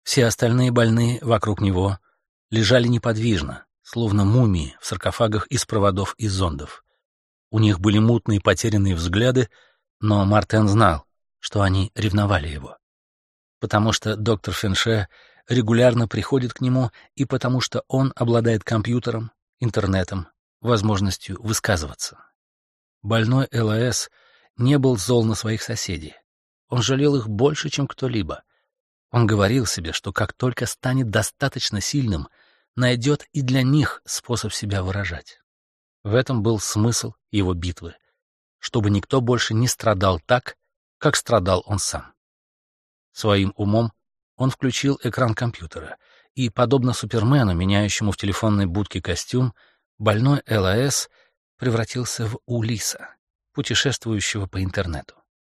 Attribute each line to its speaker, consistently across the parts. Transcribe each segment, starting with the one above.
Speaker 1: Все остальные больные вокруг него лежали неподвижно, словно мумии в саркофагах из проводов и зондов. У них были мутные потерянные взгляды, но Мартен знал, что они ревновали его. Потому что доктор Фенше регулярно приходит к нему и потому что он обладает компьютером, интернетом, возможностью высказываться. Больной ЛАС не был зол на своих соседей. Он жалел их больше, чем кто-либо. Он говорил себе, что как только станет достаточно сильным, найдет и для них способ себя выражать. В этом был смысл его битвы, чтобы никто больше не страдал так, как страдал он сам. Своим умом он включил экран компьютера, и, подобно Супермену, меняющему в телефонной будке костюм, больной ЛАС превратился в Улисса, путешествующего по интернету.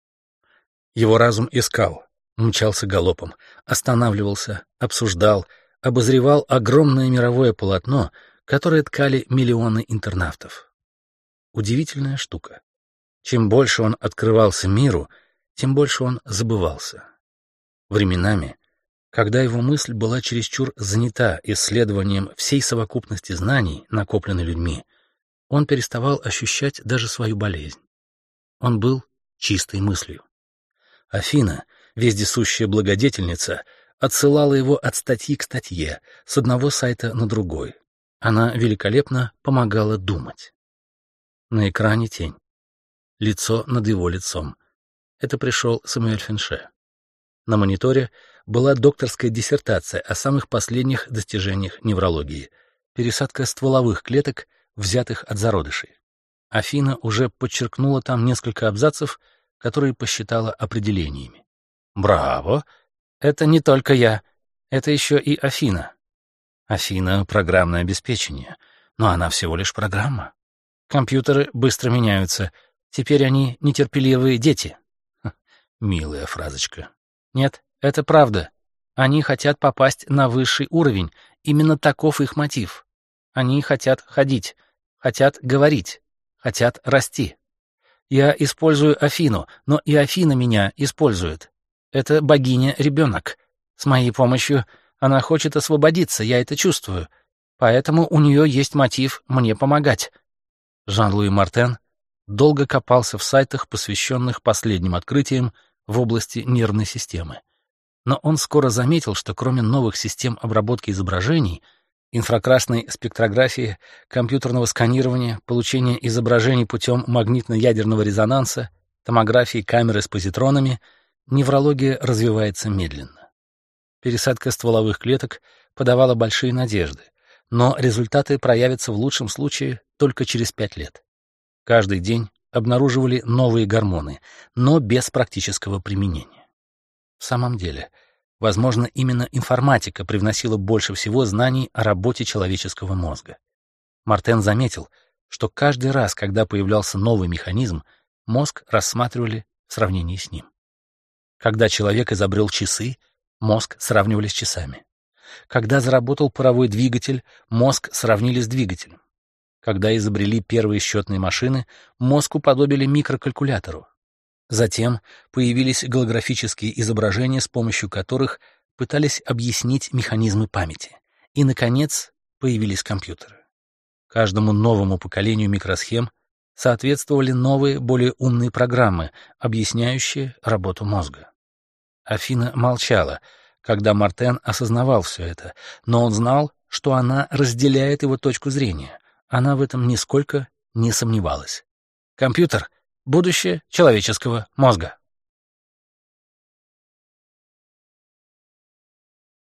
Speaker 1: Его разум искал, мчался галопом, останавливался, обсуждал, обозревал огромное мировое полотно, которое ткали миллионы интернавтов. Удивительная штука. Чем больше он открывался миру, тем больше он забывался. Временами, когда его мысль была чересчур занята исследованием всей совокупности знаний, накопленной людьми, он переставал ощущать даже свою болезнь. Он был чистой мыслью. Афина, вездесущая благодетельница, отсылала его от статьи к статье, с одного сайта на другой. Она великолепно помогала думать. На экране тень. Лицо над его лицом. Это пришел Самуэль Фенше. На мониторе была докторская диссертация о самых последних достижениях неврологии. Пересадка стволовых клеток, взятых от зародышей. Афина уже подчеркнула там несколько абзацев, которые посчитала определениями. «Браво! Это не только я. Это еще и Афина». Афина — программное обеспечение, но она всего лишь программа. Компьютеры быстро меняются. Теперь они нетерпеливые дети. Милая фразочка. Нет, это правда. Они хотят попасть на высший уровень. Именно таков их мотив. Они хотят ходить, хотят говорить, хотят расти. Я использую Афину, но и Афина меня использует. Это богиня-ребенок. С моей помощью она хочет освободиться, я это чувствую. Поэтому у нее есть мотив мне помогать. Жан-Луи Мартен долго копался в сайтах, посвященных последним открытиям в области нервной системы. Но он скоро заметил, что кроме новых систем обработки изображений, инфракрасной спектрографии, компьютерного сканирования, получения изображений путем магнитно-ядерного резонанса, томографии камеры с позитронами, неврология развивается медленно. Пересадка стволовых клеток подавала большие надежды, но результаты проявятся в лучшем случае только через 5 лет. Каждый день обнаруживали новые гормоны, но без практического применения. В самом деле, возможно, именно информатика привносила больше всего знаний о работе человеческого мозга. Мартен заметил, что каждый раз, когда появлялся новый механизм, мозг рассматривали в сравнении с ним. Когда человек изобрел часы, мозг сравнивали с часами. Когда заработал паровой двигатель, мозг сравнили с двигателем. Когда изобрели первые счетные машины, мозг уподобили микрокалькулятору. Затем появились голографические изображения, с помощью которых пытались объяснить механизмы памяти. И, наконец, появились компьютеры. Каждому новому поколению микросхем соответствовали новые, более умные программы, объясняющие работу мозга. Афина молчала, когда Мартен осознавал все это, но он знал, что она разделяет его точку зрения. Она в этом нисколько не сомневалась. Компьютер — будущее человеческого мозга.